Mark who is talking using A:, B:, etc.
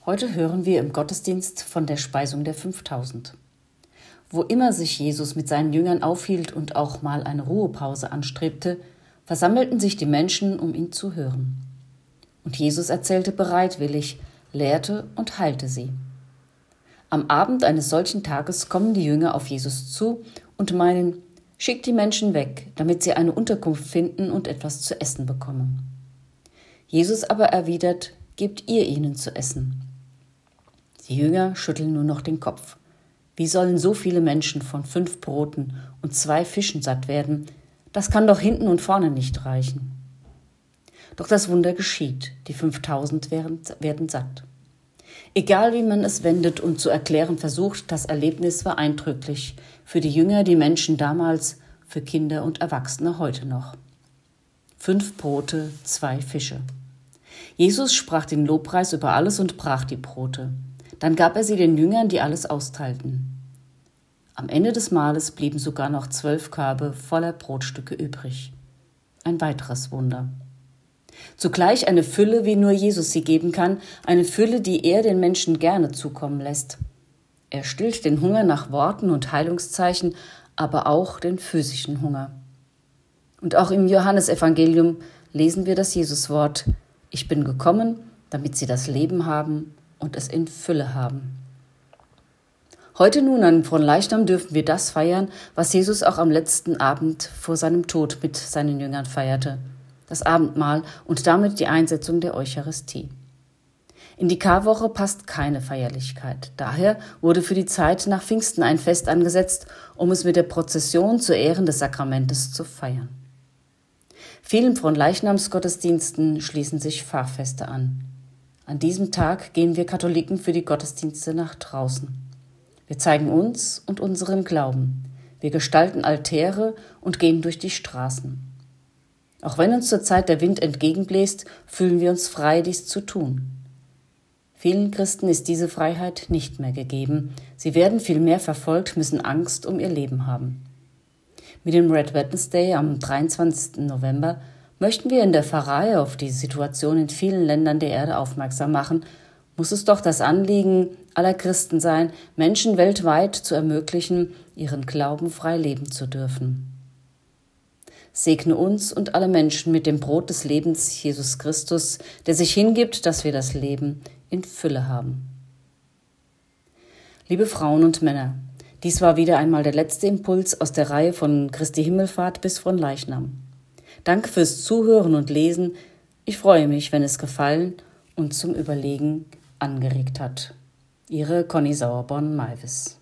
A: Heute hören wir im Gottesdienst von der Speisung der 5000. Wo immer sich Jesus mit seinen Jüngern aufhielt und auch mal eine Ruhepause anstrebte, versammelten sich die Menschen, um ihn zu hören. Und Jesus erzählte bereitwillig, lehrte und heilte sie. Am Abend eines solchen Tages kommen die Jünger auf Jesus zu und meinen, schickt die Menschen weg, damit sie eine Unterkunft finden und etwas zu essen bekommen. Jesus aber erwidert, gebt ihr ihnen zu essen. Die Jünger schütteln nur noch den Kopf. Wie sollen so viele Menschen von 5 Broten und 2 Fischen satt werden? Das kann doch hinten und vorne nicht reichen. Doch das Wunder geschieht. Die 5000 werden satt. Egal wie man es wendet und zu erklären versucht, das Erlebnis war eindrücklich. Für die Jünger, die Menschen damals, für Kinder und Erwachsene heute noch. 5 Brote, 2 Fische. Jesus sprach den Lobpreis über alles und brach die Brote. Dann gab er sie den Jüngern, die alles austeilten. Am Ende des Mahles blieben sogar noch 12 Körbe voller Brotstücke übrig. Ein weiteres Wunder. Zugleich eine Fülle, wie nur Jesus sie geben kann, eine Fülle, die er den Menschen gerne zukommen lässt. Er stillt den Hunger nach Worten und Heilungszeichen, aber auch den physischen Hunger. Und auch im Johannesevangelium lesen wir das Jesuswort: Ich bin gekommen, damit sie das Leben haben und es in Fülle haben. Heute nun an Fronleichnam dürfen wir das feiern, was Jesus auch am letzten Abend vor seinem Tod mit seinen Jüngern feierte: das Abendmahl und damit die Einsetzung der Eucharistie. In die Karwoche passt keine Feierlichkeit. Daher wurde für die Zeit nach Pfingsten ein Fest angesetzt, um es mit der Prozession zu Ehren des Sakramentes zu feiern. Vielen Fronleichnamsgottesdiensten schließen sich Pfarrfeste an. An diesem Tag gehen wir Katholiken für die Gottesdienste nach draußen. Wir zeigen uns und unseren Glauben. Wir gestalten Altäre und gehen durch die Straßen. Auch wenn uns zurzeit der Wind entgegenbläst, fühlen wir uns frei, dies zu tun. Vielen Christen ist diese Freiheit nicht mehr gegeben. Sie werden vielmehr verfolgt, müssen Angst um ihr Leben haben. Mit dem Red Wednesday am 23. November möchten wir in der Pfarrei auf die Situation in vielen Ländern der Erde aufmerksam machen, muss es doch das Anliegen aller Christen sein, Menschen weltweit zu ermöglichen, ihren Glauben frei leben zu dürfen. Segne uns und alle Menschen mit dem Brot des Lebens, Jesus Christus, der sich hingibt, dass wir das Leben in Fülle haben. Liebe Frauen und Männer, dies war wieder einmal der letzte Impuls aus der Reihe von Christi Himmelfahrt bis Fronleichnam. Danke fürs Zuhören und Lesen. Ich freue mich, wenn es gefallen und zum Überlegen angeregt hat. Ihre Conny Sauerborn-Maivis.